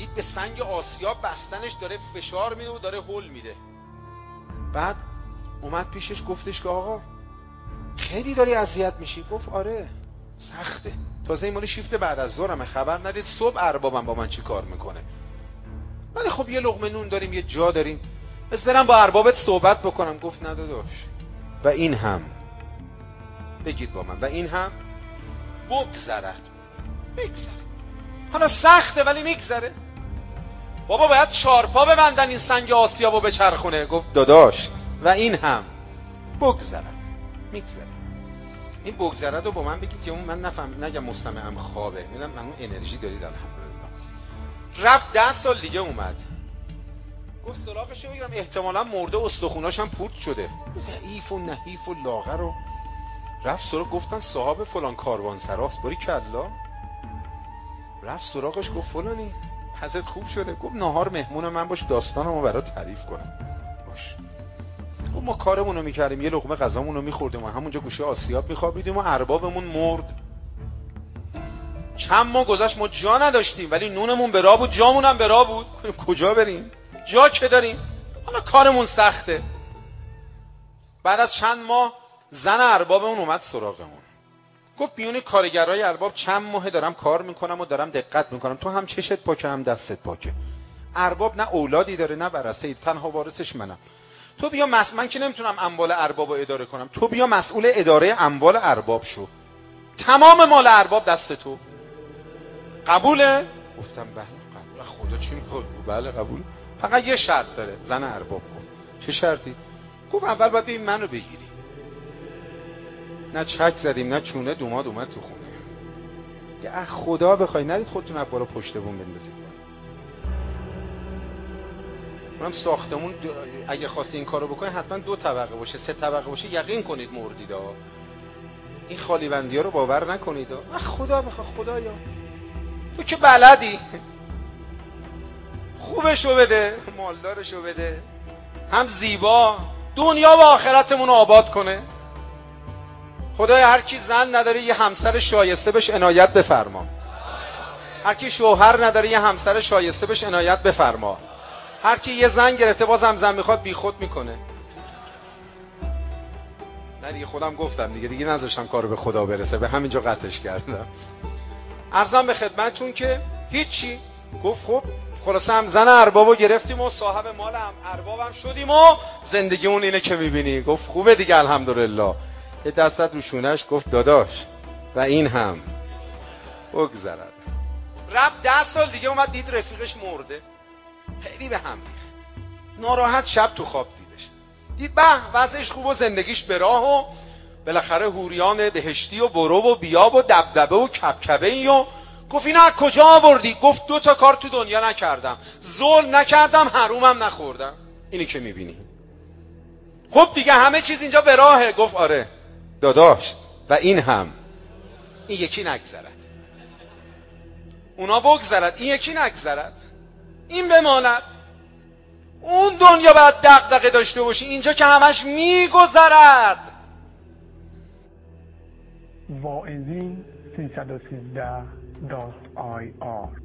دید به سنگ آسیاب بستنش داره فشار میده و داره هول میده. بعد اومد پیشش گفتش که آقا خیلی داری اذیت میشی. گفت آره سخته، تازه این مال شیفت بعد از ظهرمه، خبر ندید صبح اربابم با من چی کار میکنه، ولی خب یه لقمه نون داریم، یه جا داریم، بس برم با اربابت صحبت بکنم. گفت نه داداش، و این هم بگید با من، و این هم بگذرد. میگذره، حالا سخته ولی میگذره. بابا باید 4 پا ببندن این سنگ آسیابو بچرخونه. گفت داداش و این هم بگذرد. میگذره. این بگذرد رو با من بگید که اون من نفهم نگم مستمعم خوابه، میدونم من اون انرژی دارید الحمدلله. رفت 10 سال دیگه اومد، گفت سراغشو بگیرم، احتمالا مرده، استخوناش هم پورت شده، ضعیف و نحیف و لاغر. رو رفت سراغ، گفتن صاحب فلان کاروانسراست. باری کلا رفت سراغش، گفت فلانی حست خوب شده؟ گفت ناهار مهمون من باش، داستانمو برات تعریف کنم. باش. گفت ما کارمونو میکردیم، یه لقمه غذامونو میخوردیم و همونجا گوشه آسیاب میخوابیدیم و اربابمون مرد. چند ماه گذشت ما جا نداشتیم، ولی نونمون به راه بود، جامون هم به راه بود. کجا بریم؟ جا که داریم، حالا کارمون سخته. بعد از چند ماه زن اربابمون اومد سراغمون، گفت بیون کارگرای ارباب چند ماه دارم کار میکنم و دارم دقت میکنم، تو هم چشت پاکه هم دستت پاکه. ارباب نه اولادی داره نه ورثه‌ای، تنها وارثش منم. تو بیا من که نمیتونم اموال ارباب رو اداره کنم، تو بیا مسئول اداره اموال ارباب شو، تمام مال ارباب دست تو. قبوله؟ گفتم بله قبول. خدا چی میخواد؟ بله قبول، فقط یه شرط داره. زن ارباب گفت چه شرطی؟ گفت اول باید ببین منو بگیری. نه چک زدیم نه چونه، دوماد اومد تو خونه. یه خدا بخوای نرید خودتون از بالا پشت بوم بندازید. منم ساختمون اگه خواستی این کارو بکنی حتما 2 طبقه باشه، 3 طبقه باشه، یقین کنید مردیدا. این خالی بندی ها رو باور نکنید. خدا بخواد، خدایا تو که بلدی، خوبشو بده، مالدارشو بده، هم زیبا، دنیا و آخرتمون رو آباد کنه. خدایا هر کی زن نداره یه همسر شایسته بهش عنایت بفرما. هر کی شوهر نداره یه همسر شایسته بهش عنایت بفرما. هر کی یه زن گرفته بازم زن میخواد بیخود میکنه. نه دیگه خودم گفتم دیگه نذاشتم کارو به خدا برسه، به همینجا قطعش کردم. عرضم به خدمتتون که هیچی. گفت خب خلاصه هم زن اربابو گرفتیم و صاحب مال هم اربابم شدیم و زندگی اون اینه که میبینی. گفت خوبه دیگه الحمدلله. یه دستت رو شونش، گفت داداش و این هم بگذرد. رفت 10 سال دیگه اومد دید رفیقش مرده، خیلی به هم ریخت، ناراحت. شب تو خواب دیدش، دید به وضعش خوب و زندگیش به راه و بالاخره حوریان بهشتی و برو و بیاب و دبدبه و کبکبه ای. و گفت اینو از کجا آوردی؟ گفت 2 تا کار تو دنیا نکردم، ظلم نکردم، حرومم نخوردم. اینی که میبینی. خب دیگه همه چیز اینجا به راهه. گفت آره داداش و این هم، این یکی نگذرد. اونا بگذرد، این یکی نگذرد، این بماند. اون دنیا باید دغدغه داشته باشی، اینجا که همش میگذرد. واعظین 313.ir